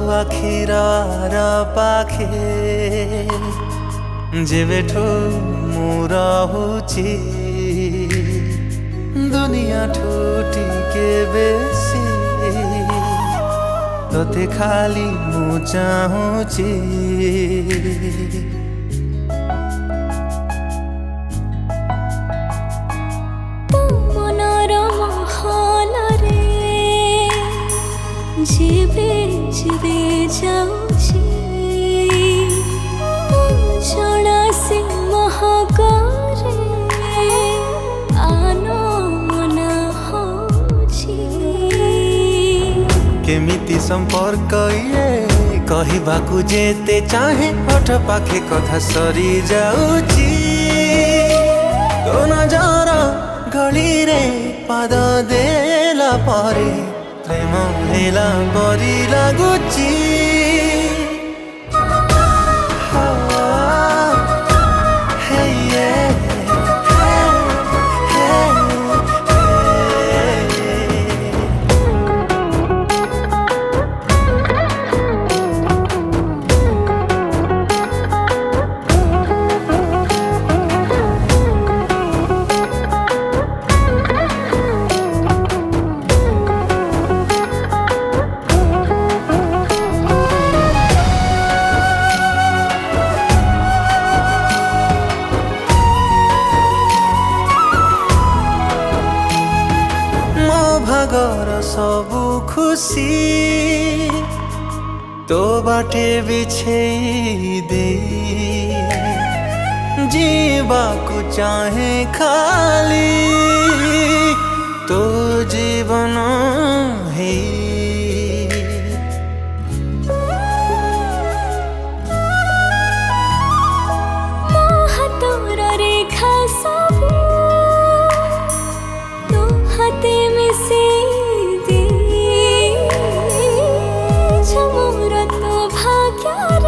आखिर पाखे जेबेठू मु रहुची दुनिया ठूटी के बेसी तोते खाली मु चाहूची। जीवे जीवे जाऊची जड़ा से महकरे आनो मना होची। केमिति संपर्क ये कहिबाकू जेते चाहे ओठ पाखे कथा सरी जाऊची। तो नजर गली रे पाद देला परे प्रेम हेला परी लागुची। भागर सबु खुशी तो बाटे बिछेई दे जीवाकू चाहे खाली तो जीवन है। रेखा सबू तो हाथे में से दे झमोर तो भाग्य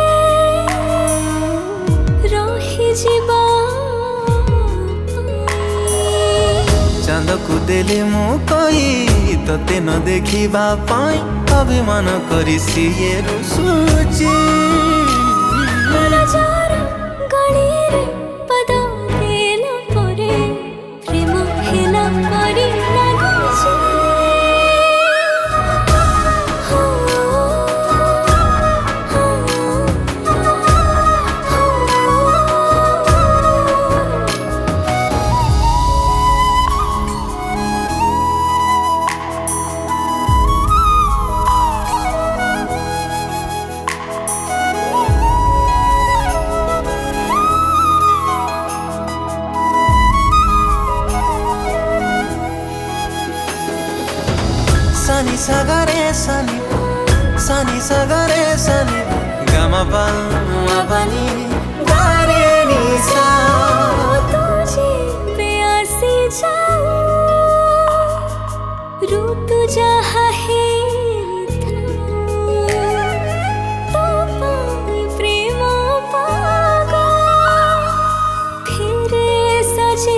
रे रही जीवा। चांद को देले मु कही तते न देखिबा पाई अभिमान करी सिए रुसुची। Sani sagare sani sani sagare sani gama pa ma pani gare ni sa तुझे प्यासी जाऊं रुत जहाँ है तो पाई प्रेम पागा फिर सजी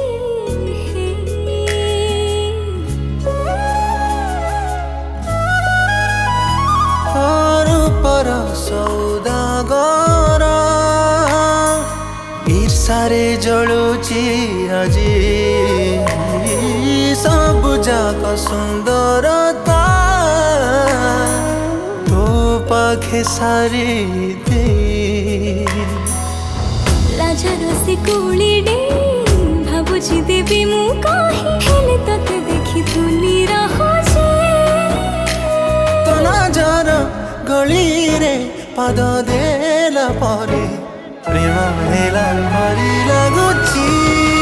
सौदागर ईर्षारे जलुची आजी सब जाक सुंदरता तो पाखे सारी दे लाजर से कोली डे भाबुची देवी मु कही हेले तते देखी धुनी रहुची। तो नजर गली रे पाद देला परे प्रेम हेला परी लागुची।